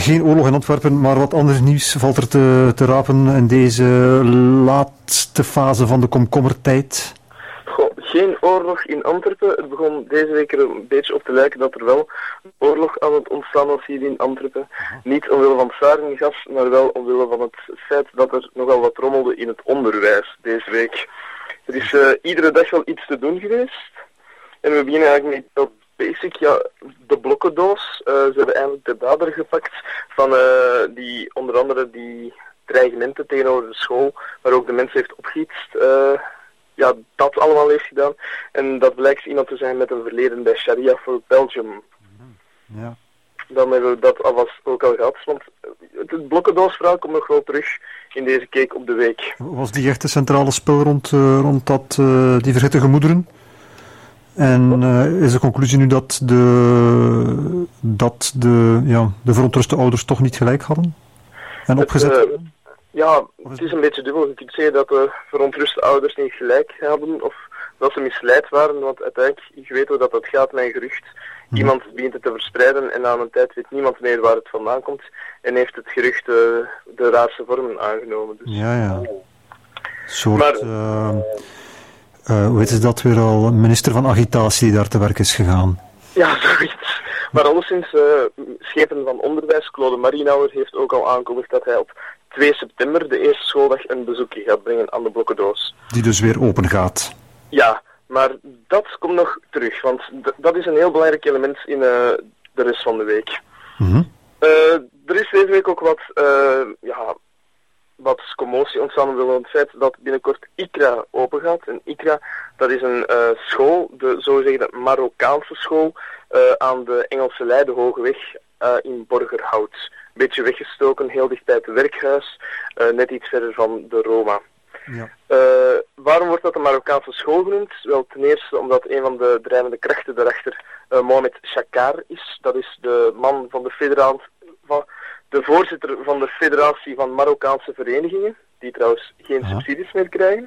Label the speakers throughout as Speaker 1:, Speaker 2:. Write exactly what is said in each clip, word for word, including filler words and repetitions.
Speaker 1: geen oorlog in Antwerpen, maar wat anders nieuws valt er te, te rapen in deze laatste fase van de komkommertijd.
Speaker 2: Goh, geen oorlog in Antwerpen. Het begon deze week er een beetje op te lijken dat er wel een oorlog aan het ontstaan was hier in Antwerpen. Uh-huh. Niet omwille van het saringas, maar wel omwille van het feit dat er nogal wat rommelde in het onderwijs deze week. Er is uh, iedere dag wel iets te doen geweest. En we beginnen eigenlijk met heel basic, ja, de blokkendoos. Uh, ze hebben eindelijk de dader gepakt van uh, die, onder andere die dreigementen tegenover de school, waar ook de mensen heeft opgehietst. Uh, ja, dat allemaal heeft gedaan. En dat blijkt iemand te zijn met een verleden bij Sharia for Belgium.
Speaker 1: Ja.
Speaker 2: Dan hebben we dat alvast ook al gehad. Want het blokkendoosverhaal komt nog wel terug in deze Cake op de Week.
Speaker 1: Was die echt de centrale spel rond, uh, rond dat, uh, die vergette gemoederen? En uh, is de conclusie nu dat de, dat de, ja, de verontruste ouders toch niet gelijk hadden? En opgezet
Speaker 2: het, uh,
Speaker 1: hebben?
Speaker 2: Ja, het is een beetje dubbel. Je kunt zeggen dat de verontruste ouders niet gelijk hadden of dat ze misleid waren, want uiteindelijk, je weet hoe dat, dat gaat met een gerucht. Hmm. Iemand begint het te verspreiden en na een tijd weet niemand meer waar het vandaan komt en heeft het gerucht uh, de raarste vormen aangenomen. Dus.
Speaker 1: Ja, ja. Een soort, maar, uh, uh, hoe heet het dat weer al, een minister van agitatie die daar te werk is gegaan.
Speaker 2: Ja, zoiets. Maar alleszins, uh, schepen van onderwijs, Claude Marienauer heeft ook al aangekondigd dat hij op twee september, de eerste schooldag, een bezoekje gaat brengen aan de blokkendoos.
Speaker 1: Die dus weer open gaat.
Speaker 2: Ja, maar dat komt nog terug, want d- dat is een heel belangrijk element in uh, de rest van de week.
Speaker 1: Mm-hmm.
Speaker 2: Uh, er is deze week ook wat, uh, ja, wat commotie ontstaan omwille van het feit dat binnenkort ICRA open gaat. En ICRA, dat is een uh, school, de zogezegde Marokkaanse school, uh, aan de Engelse Leidehogeweg uh, in Borgerhout. Een beetje weggestoken, heel dicht bij het werkhuis, uh, net iets verder van de Roma.
Speaker 1: Ja.
Speaker 2: Uh, waarom wordt dat de Marokkaanse school genoemd? Wel, ten eerste omdat een van de drijvende krachten daarachter uh, Mohamed Shakar is. Dat is de man van de federaal, van de voorzitter van de Federatie van Marokkaanse Verenigingen, die trouwens geen ja. subsidies meer krijgen.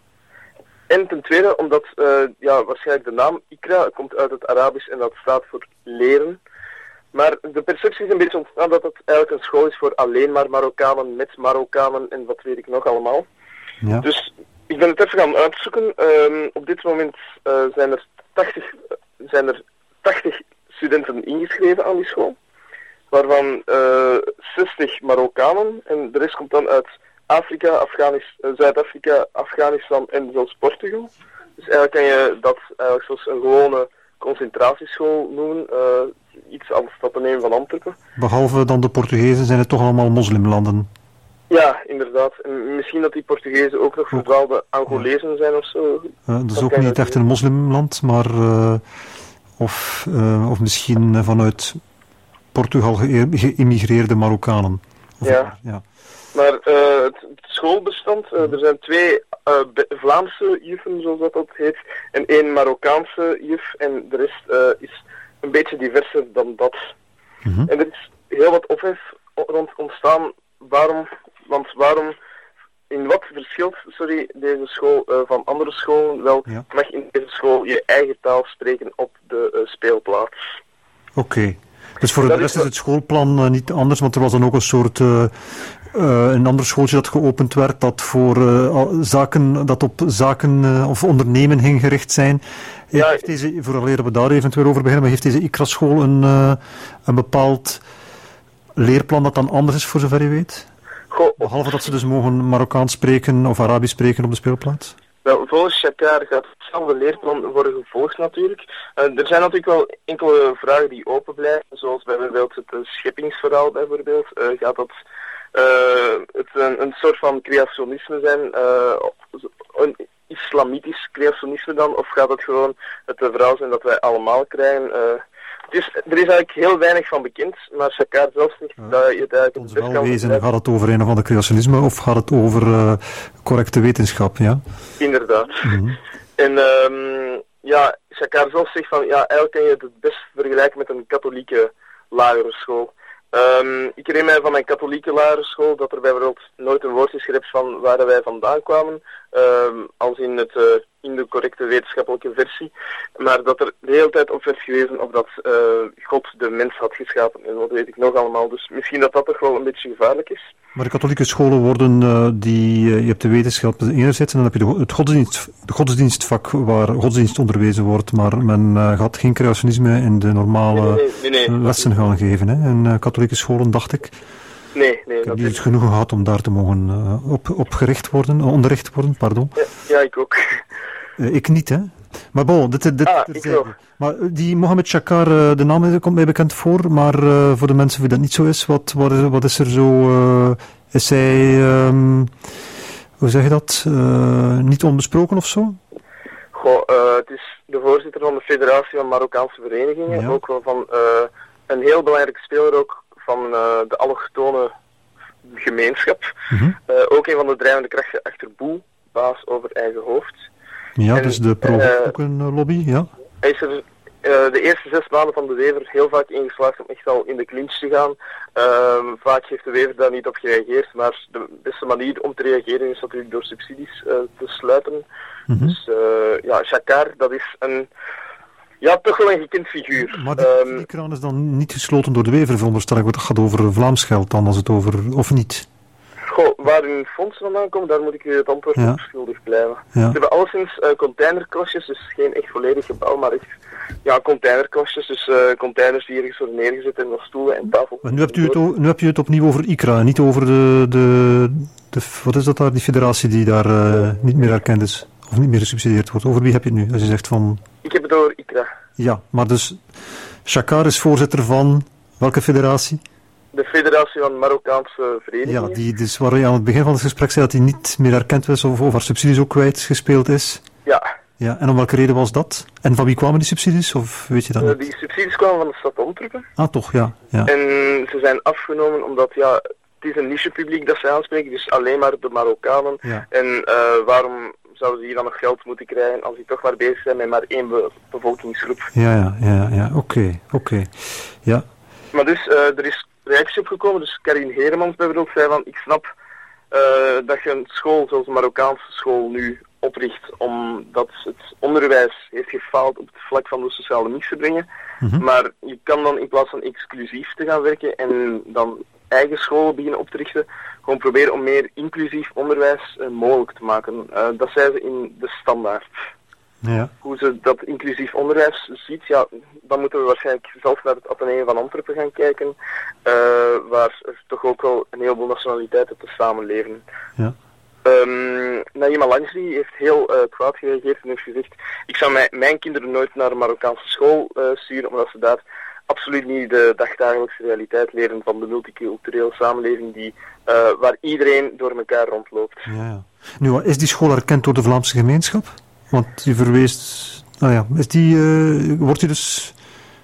Speaker 2: En ten tweede omdat uh, ja, waarschijnlijk de naam ICRA komt uit het Arabisch en dat staat voor leren. Maar de perceptie is een beetje ontstaan dat het eigenlijk een school is voor alleen maar Marokkanen, met Marokkanen en wat weet ik nog allemaal. Ja. Dus ik ben het even gaan uitzoeken. Um, op dit moment uh, zijn, er tachtig, zijn er tachtig studenten ingeschreven aan die school. Waarvan uh, zestig Marokkanen en de rest komt dan uit Afrika, Afghanis- uh, Zuid-Afrika, Afghanistan en zelfs Portugal. Dus eigenlijk kan je dat eigenlijk zoals een gewone concentratieschool noemen. Uh, iets anders dan de nemen van Antwerpen.
Speaker 1: Behalve dan de Portugezen zijn het toch allemaal moslimlanden.
Speaker 2: Ja, inderdaad. En misschien dat die Portugezen ook nog verdwaalde Angolezen ja. zijn of zo.
Speaker 1: Uh, dat is ook niet echt een moslimland, maar uh, of, uh, of misschien vanuit Portugal ge- geïmmigreerde Marokkanen. Of
Speaker 2: ja.
Speaker 1: Maar, ja.
Speaker 2: maar uh, het, het schoolbestand, uh, er zijn twee uh, Be- Vlaamse juffen, zoals dat, dat heet, en één Marokkaanse juf, en de rest uh, is een beetje diverser dan dat. Mm-hmm. En er is heel wat ophef rond ontstaan. Waarom? Want waarom, in wat verschilt sorry, deze school uh, van andere scholen? Wel, ja. mag in deze school je eigen taal spreken op de uh, speelplaats.
Speaker 1: Oké. Okay. Dus voor de rest is het schoolplan uh, niet anders, want er was dan ook een soort, uh, uh, een ander schooltje dat geopend werd, dat voor uh, zaken, dat op zaken uh, of ondernemen ging gericht zijn. Ja, heeft deze, vooraleer we daar eventueel over beginnen, maar heeft deze ICRA-school een, uh, een bepaald leerplan dat dan anders is, voor zover je weet? Goh, behalve dat ze dus mogen Marokkaans spreken of Arabisch spreken op de speelplaats?
Speaker 2: Wel, volgens Shakar gaat hetzelfde leerplan worden gevolgd natuurlijk. Uh, er zijn natuurlijk wel enkele vragen die open blijven, zoals bijvoorbeeld het uh, scheppingsverhaal bijvoorbeeld. Uh, gaat dat uh, het een, een soort van creationisme zijn, uh, een islamitisch creationisme dan, of gaat het gewoon het uh, verhaal zijn dat wij allemaal krijgen? Uh, Dus er is eigenlijk heel weinig van bekend, maar Shakar zelf zegt ja. dat je het eigenlijk...
Speaker 1: Ons wel wezen, gaat het over een of ander creationisme of gaat het over uh, correcte wetenschap, ja?
Speaker 2: Inderdaad. Mm-hmm. En um, ja, Shakar zelf zegt van, ja, eigenlijk kan je het het best vergelijken met een katholieke lagere school. Um, ik herinner mij van mijn katholieke lagere school dat er bijvoorbeeld nooit een woord is gerept van waar wij vandaan kwamen. Um, als in het uh, in de correcte wetenschappelijke versie, maar dat er de hele tijd op werd gewezen of dat uh, God de mens had geschapen. En wat weet ik nog allemaal. Dus misschien dat dat toch wel een beetje gevaarlijk is.
Speaker 1: Maar de katholieke scholen worden, uh, die, uh, je hebt de wetenschap enerzijds en dan heb je de, het godsdienst, de godsdienstvak waar godsdienst onderwezen wordt, maar men uh, gaat geen creationisme in de normale
Speaker 2: nee, nee, nee, nee.
Speaker 1: lessen gaan geven. Hè? In uh, katholieke scholen, dacht ik.
Speaker 2: Nee, nee.
Speaker 1: Ik heb niet genoeg gehad om daar te mogen uh, op, op gericht worden, uh, onderricht worden, pardon.
Speaker 2: Ja, ja ik ook.
Speaker 1: Uh, ik niet, hè. Maar bon, dit, dit,
Speaker 2: ah,
Speaker 1: dit,
Speaker 2: ik ook.
Speaker 1: Maar die Mohammed Shakar, uh, de naam komt mij bekend voor, maar uh, voor de mensen wie dat niet zo is, wat, wat, is, wat is er zo... Uh, is hij, um, hoe zeg je dat, uh, niet onbesproken of zo?
Speaker 2: Goh, uh, het is de voorzitter van de Federatie van Marokkaanse Verenigingen, ja. Ook wel van uh, een heel belangrijke speler ook van uh, de allochtone gemeenschap. Mm-hmm. Uh, ook een van de drijvende krachten achter Boe, baas over eigen hoofd.
Speaker 1: Ja,
Speaker 2: en,
Speaker 1: dus de pro-boekenlobby, uh, ja.
Speaker 2: Hij is er uh, de eerste zes maanden van de Wever heel vaak in geslaagd om echt al in de clinch te gaan. Uh, vaak heeft de Wever daar niet op gereageerd, maar de beste manier om te reageren is natuurlijk door subsidies uh, te sluiten. Mm-hmm. Dus uh, ja, Shakar, dat is een... Ja, toch wel een gekend figuur.
Speaker 1: Maar die, um, die kraan is dan niet gesloten door de Wever, veronderstel ik. Het gaat over Vlaams geld dan, als het over... Of niet?
Speaker 2: Goh, waar hun fondsen vandaan komen, daar moet ik u het antwoord ja. op schuldig blijven. Ja. Ze hebben alleszins uh, containerkastjes, dus geen echt volledig gebouw, maar echt ja, containerkastjes. Dus uh, containers die ergens worden neergezet en nog stoelen en tafel.
Speaker 1: Maar nu hebt u het, nu heb je het opnieuw over I C R A, niet over de, de, de... Wat is dat daar, die federatie die daar uh, niet meer erkend is? Of niet meer gesubsidieerd wordt. Over wie heb je het nu, als je zegt van...
Speaker 2: Ik heb het over I C R A.
Speaker 1: Ja, maar dus Shakar is voorzitter van welke federatie?
Speaker 2: De Federatie van Marokkaanse Verenigingen.
Speaker 1: Ja, die, dus waar je aan het begin van het gesprek zei dat hij niet meer erkend was of, of haar subsidies ook kwijtgespeeld is.
Speaker 2: Ja.
Speaker 1: Ja. En om welke reden was dat? En van wie kwamen die subsidies, of weet je dat
Speaker 2: uh,
Speaker 1: niet?
Speaker 2: Die subsidies kwamen van de stad Antwerpen.
Speaker 1: Ah, toch, ja. ja.
Speaker 2: En ze zijn afgenomen omdat, ja, het is een nichepubliek dat ze aanspreken, dus alleen maar de Marokkanen. Ja. En uh, waarom... zouden ze hier dan nog geld moeten krijgen als die toch maar bezig zijn met maar één be- bevolkingsgroep.
Speaker 1: Ja, ja, ja, ja. oké, okay, oké. Okay. Ja.
Speaker 2: Maar dus, uh, er is reactie op gekomen, dus Karin Heremans bijvoorbeeld zei van, ik snap uh, dat je een school zoals een Marokkaanse school nu opricht, omdat het onderwijs heeft gefaald op het vlak van de sociale mix te brengen, mm-hmm. maar je kan dan in plaats van exclusief te gaan werken en dan eigen scholen beginnen op te richten, gewoon proberen om meer inclusief onderwijs uh, mogelijk te maken. Uh, dat zei ze in de standaard.
Speaker 1: Ja.
Speaker 2: Hoe ze dat inclusief onderwijs ziet, ja, dan moeten we waarschijnlijk zelf naar het Atheneum van Antwerpen gaan kijken, uh, waar er toch ook wel een heleboel nationaliteiten te samenleven.
Speaker 1: Ja.
Speaker 2: Um, Naïma Lanjri heeft heel uh, kwaad gereageerd en heeft gezegd, ik zou mijn, mijn kinderen nooit naar een Marokkaanse school uh, sturen, omdat ze daar absoluut niet de dagdagelijkse realiteit leren van de multiculturele samenleving die, uh, waar iedereen door elkaar rondloopt.
Speaker 1: Ja, ja. Nu, is die school erkend door de Vlaamse gemeenschap? Want je verwees... Nou ja, is die, uh, wordt die dus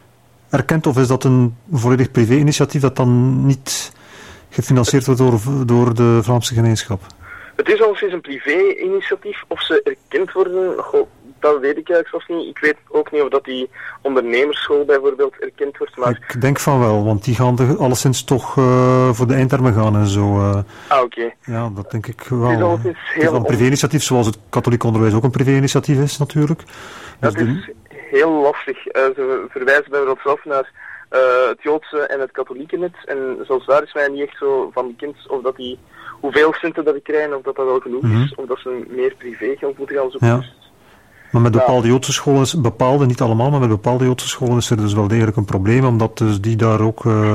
Speaker 1: erkend of is dat een volledig privé-initiatief dat dan niet gefinancierd wordt door, door de Vlaamse gemeenschap?
Speaker 2: Het is al sinds een privé-initiatief. Of ze erkend worden, goh, dat weet ik eigenlijk zelfs niet. Ik weet ook niet of dat die ondernemersschool bijvoorbeeld erkend wordt. Maar...
Speaker 1: Ik denk van wel, want die gaan de, alleszins toch uh, voor de eindtermen gaan en zo. Uh.
Speaker 2: Ah, oké. Okay.
Speaker 1: Ja, dat denk ik wel.
Speaker 2: Het is alleszins heel...
Speaker 1: Het is een privé-initiatief, zoals het katholiek onderwijs ook een privé-initiatief is natuurlijk.
Speaker 2: Dus dat is de... heel lastig. Uh, ze verwijzen bijvoorbeeld zelf naar uh, het Joodse en het katholieke net. En zelfs daar is mij niet echt zo van bekend of dat die... hoeveel centen dat die krijgen, of dat dat wel genoeg mm-hmm. is, of dat ze meer privé geld moeten gaan zoeken.
Speaker 1: Ja. Maar met bepaalde Joodse scholen, is, bepaalde, niet allemaal, maar met bepaalde Joodse scholen is er dus wel degelijk een probleem, omdat dus die daar ook uh,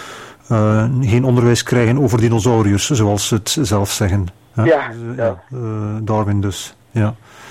Speaker 1: uh, geen onderwijs krijgen over dinosauriërs, zoals ze het zelf zeggen. Hè?
Speaker 2: Ja,
Speaker 1: dus, uh,
Speaker 2: ja.
Speaker 1: Uh, Darwin dus, ja.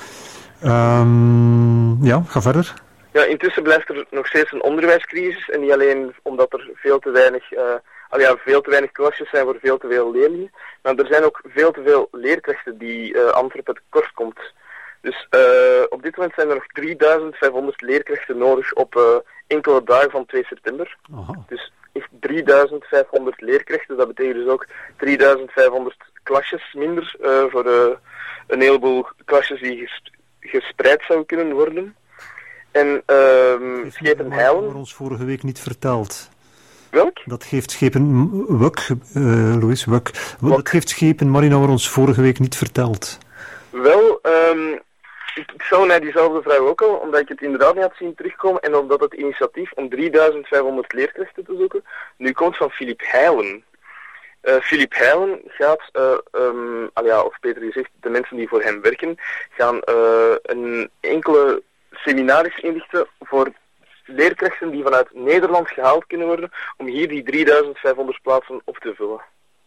Speaker 1: Um, ja, ga verder.
Speaker 2: Ja, intussen blijft er nog steeds een onderwijscrisis, en niet alleen omdat er veel te weinig... Uh, Al ja, veel te weinig klasjes zijn voor veel te veel leerlingen. Maar er zijn ook veel te veel leerkrachten die uh, Antwerpen tekort komt. Dus uh, op dit moment zijn er nog drieduizend vijfhonderd leerkrachten nodig op uh, enkele dagen van twee september.
Speaker 1: Aha.
Speaker 2: Dus echt drieduizend vijfhonderd leerkrachten. Dat betekent dus ook drieduizend vijfhonderd klasjes minder uh, voor uh, een heleboel klasjes die ges- gespreid zouden kunnen worden. En uh, Schepen Heilen...
Speaker 1: Dat ons vorige week niet verteld.
Speaker 2: Welk?
Speaker 1: Dat geeft schepen Wuk, uh, Louis Wuk. Dat geeft schepen Marinauer ons vorige week niet verteld.
Speaker 2: Wel, um, ik, ik zou naar diezelfde vraag ook al, omdat ik het inderdaad niet had zien terugkomen en omdat het initiatief om drieduizend vijfhonderd leerkrachten te zoeken nu komt van Filip Heijlen. Uh, Filip Heijlen gaat, uh, um, al ja, of beter gezegd, de mensen die voor hem werken, gaan uh, een enkele seminaries inrichten voor leerkrachten die vanuit Nederland gehaald kunnen worden, om hier die drieduizend vijfhonderd plaatsen op te vullen.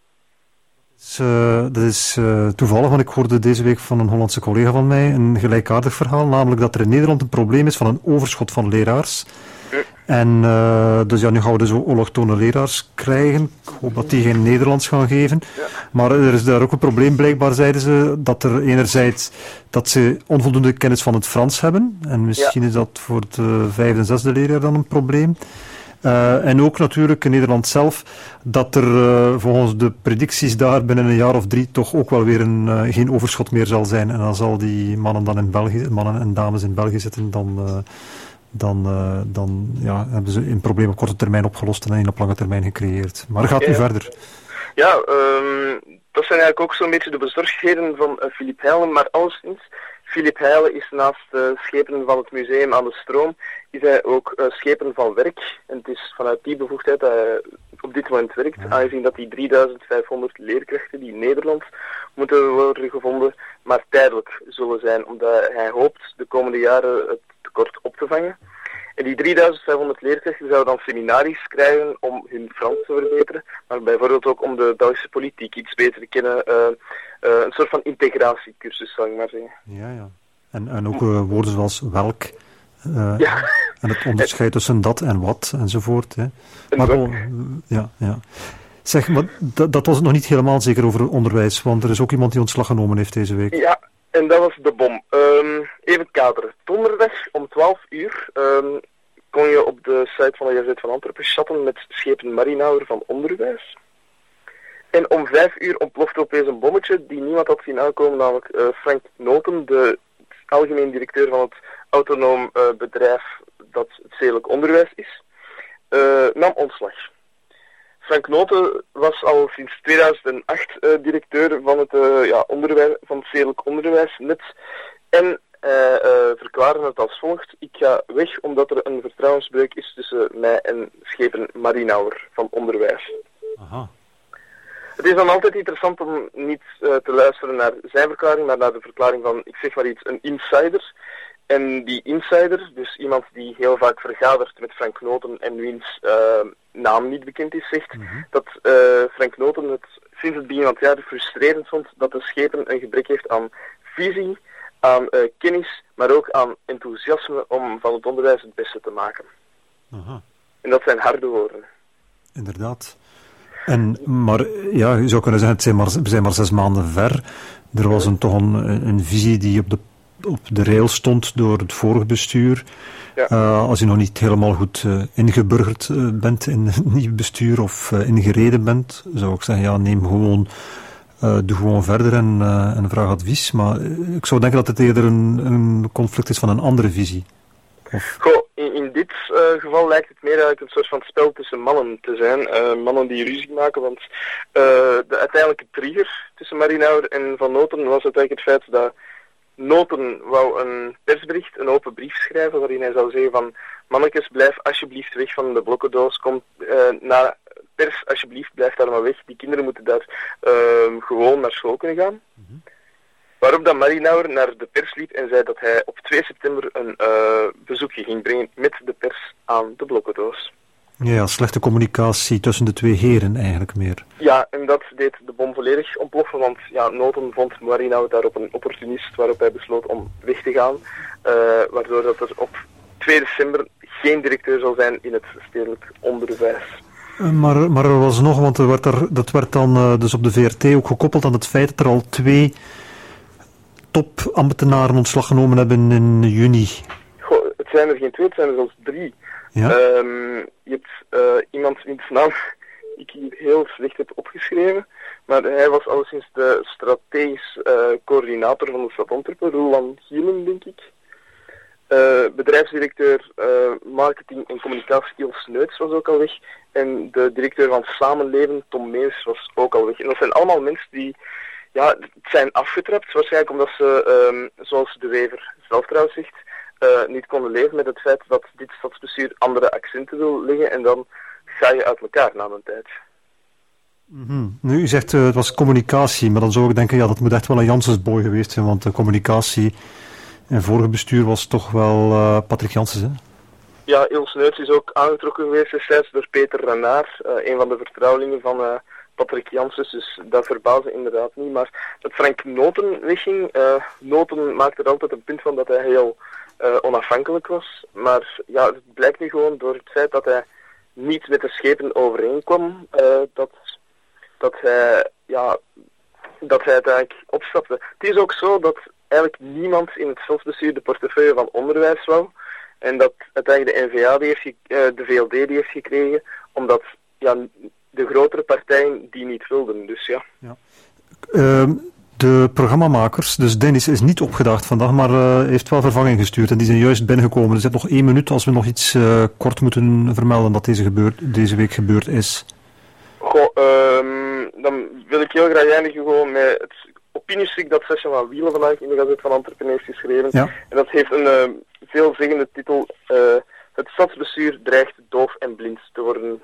Speaker 1: Dus, uh, dat is uh, toevallig, want ik hoorde deze week van een Hollandse collega van mij een gelijkaardig verhaal, namelijk dat er in Nederland een probleem is van een overschot van leraars. Hm. En uh, dus ja, nu gaan we dus allochtone leraars krijgen. Ik hoop dat die geen Nederlands gaan geven. Ja. Maar er is daar ook een probleem, blijkbaar zeiden ze, dat er enerzijds dat ze onvoldoende kennis van het Frans hebben. En misschien ja. is dat voor het uh, vijfde en zesde leerjaar dan een probleem. Uh, en ook natuurlijk in Nederland zelf, dat er uh, volgens de predicties daar binnen een jaar of drie toch ook wel weer een, uh, geen overschot meer zal zijn. En dan zal die mannen dan in België, mannen en dames in België zitten, dan, uh, dan, uh, dan ja, hebben ze een probleem op korte termijn opgelost en een op lange termijn gecreëerd. Maar gaat nu ja. verder.
Speaker 2: Ja, um, dat zijn eigenlijk ook zo'n beetje de bezorgdheden van uh, Filip Heijlen, maar alleszins, Filip Heijlen is naast uh, schepen van het museum aan de Stroom, is hij ook uh, schepen van werk. En het is vanuit die bevoegdheid dat hij op dit moment werkt, ja. aangezien dat die drieduizend vijfhonderd leerkrachten die in Nederland moeten worden gevonden, maar tijdelijk zullen zijn, omdat hij hoopt de komende jaren het tekort op te vangen. En die drieduizend vijfhonderd leerkrachten zouden dan seminaries krijgen om hun Frans te verbeteren, maar bijvoorbeeld ook om de Belgische politiek iets beter te kennen. Uh, uh, een soort van integratiecursus, zou ik maar zeggen.
Speaker 1: Ja, ja. En, en ook uh, woorden zoals welk, uh, ja. en het onderscheid tussen dat en wat, enzovoort. Hè. Maar oh, ja, ja. Zeg, maar dat, dat was het nog niet helemaal zeker over onderwijs, want er is ook iemand die ontslag genomen heeft deze week.
Speaker 2: Ja, en dat was de bom. Um, even kaderen. Donderdag om twaalf uur um, kon je op de site van de Gazet van Antwerpen chatten met schepen Marinauer van Onderwijs. En om vijf uur ontplofte opeens een bommetje die niemand had zien aankomen, namelijk uh, Frank Noten, de algemeen directeur van het autonoom uh, bedrijf dat het zedelijk onderwijs is, uh, nam ontslag. Frank Noten was al sinds tweeduizend acht uh, directeur van het, uh, ja, onderwijs, van het zedelijk onderwijsnet en hij uh, uh, verklaarde het als volgt: ik ga weg omdat er een vertrouwensbreuk is tussen mij en schepen Marinauer van Onderwijs. Aha. Het is dan altijd interessant om niet uh, te luisteren naar zijn verklaring, maar naar de verklaring van, ik zeg maar iets, een insider. En die insider, dus iemand die heel vaak vergadert met Frank Noten en wiens uh, naam niet bekend is, zegt mm-hmm. dat uh, Frank Noten het sinds het begin van het jaar frustrerend vond dat de schepen een gebrek heeft aan visie, aan uh, kennis, maar ook aan enthousiasme om van het onderwijs het beste te maken. Aha. En dat zijn harde woorden.
Speaker 1: Inderdaad. En, maar ja, je zou kunnen zeggen, het zijn maar, we zijn maar zes maanden ver. Er was een, toch een, een visie die op de, op de rail stond door het vorige bestuur. Ja. Uh, als je nog niet helemaal goed uh, ingeburgerd uh, bent in het nieuw bestuur of uh, ingereden bent, zou ik zeggen, ja, neem gewoon, uh, doe gewoon verder en, uh, en vraag advies. Maar uh, ik zou denken dat het eerder een, een conflict is van een andere visie. Of...
Speaker 2: Goh, in, in dit uh, geval lijkt het meer eigenlijk een soort van spel tussen mannen te zijn. Uh, mannen die ruzie maken, want uh, de uiteindelijke trigger tussen Marinauer en Van Noten was uiteindelijk het feit dat Noten wou een persbericht, een open brief schrijven, waarin hij zou zeggen van mannetjes, blijf alsjeblieft weg van de blokkendoos, kom uh, naar pers, alsjeblieft, blijf daar maar weg. Die kinderen moeten daar uh, gewoon naar school kunnen gaan. Mm-hmm. Waarop dan Marinauer naar de pers liep en zei dat hij op twee september een uh, bezoekje ging brengen met de pers aan de blokkendoos.
Speaker 1: Ja, slechte communicatie tussen de twee heren eigenlijk meer.
Speaker 2: Ja, en dat deed de bom volledig ontploffen, want ja, Noten vond Marinauer daarop een opportunist, waarop hij besloot om weg te gaan. Uh, waardoor dat er op twee december geen directeur zal zijn in het stedelijk onderwijs.
Speaker 1: Maar, maar er was nog, want er werd er, dat werd dan uh, dus op de V R T ook gekoppeld aan het feit dat er al twee topambtenaren ontslag genomen hebben in juni.
Speaker 2: Goh, het zijn er geen twee, het zijn er zelfs drie. Ja? Um, je hebt uh, iemand wiens naam ik hier heel slecht heb opgeschreven, maar hij was alleszins de strategisch uh, coördinator van de stad Antwerpen, Roland Gielen, denk ik. Uh, bedrijfsdirecteur uh, marketing en communicatie Ilse Neuts was ook al weg. En de directeur van Samenleven, Tom Meers, was ook al weg. En dat zijn allemaal mensen die ja, het zijn afgetrapt, waarschijnlijk omdat ze, um, zoals De Wever zelf trouwens zegt, uh, niet konden leven met het feit dat dit stadsbestuur andere accenten wil leggen en dan ga je uit elkaar na een tijd.
Speaker 1: Mm-hmm. Nu, u zegt uh, het was communicatie, maar dan zou ik denken, ja, dat moet echt wel een Janssensboy geweest zijn, want de communicatie in het vorige bestuur was toch wel uh, Patrick Janssens, hè?
Speaker 2: Ja, Ilse Neuts is ook aangetrokken geweest destijds door Peter Renard, uh, een van de vertrouwelingen van uh, Patrick Janssens, dus dat verbaasde inderdaad niet. Maar dat Frank Noten wegging, uh, Noten maakte er altijd een punt van dat hij heel uh, onafhankelijk was. Maar ja, het blijkt nu gewoon door het feit dat hij niet met de schepen overeenkwam, uh, dat, dat hij, ja, dat hij uiteindelijk opstapte. Het is ook zo dat eigenlijk niemand in het stadsbestuur de portefeuille van onderwijs wou. En dat uiteindelijk de N V A die heeft, uh, de V L D die heeft gekregen, omdat ja, de grotere partijen die niet wilden. Dus ja.
Speaker 1: ja. Uh, de programmamakers, dus Dennis is niet opgedaagd vandaag, maar uh, heeft wel vervanging gestuurd. En die zijn juist binnengekomen. Er zit nog één minuut als we nog iets uh, kort moeten vermelden dat deze, gebeurd, deze week gebeurd is.
Speaker 2: Goh, um, dan wil ik heel graag eindigen gewoon met het opiniestuk dat Sascha van Wielen vandaag in de Gazet van Antwerpen heeft geschreven. Ja. En dat heeft een uh, veelzeggende titel. Uh, het stadsbestuur dreigt doof en blind te worden.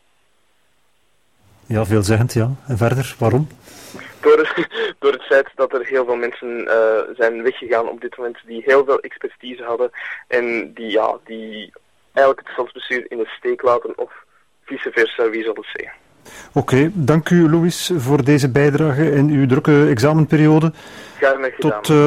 Speaker 1: Ja, veelzeggend, ja. En verder, waarom?
Speaker 2: Door, door het feit dat er heel veel mensen uh, zijn weggegaan op dit moment die heel veel expertise hadden en die, ja, die eigenlijk het stadsbestuur in de steek laten of vice versa, wie zal het zeggen.
Speaker 1: Oké, okay, dank u Louis voor deze bijdrage in uw drukke examenperiode.
Speaker 2: Graag gedaan.
Speaker 1: Tot, uh,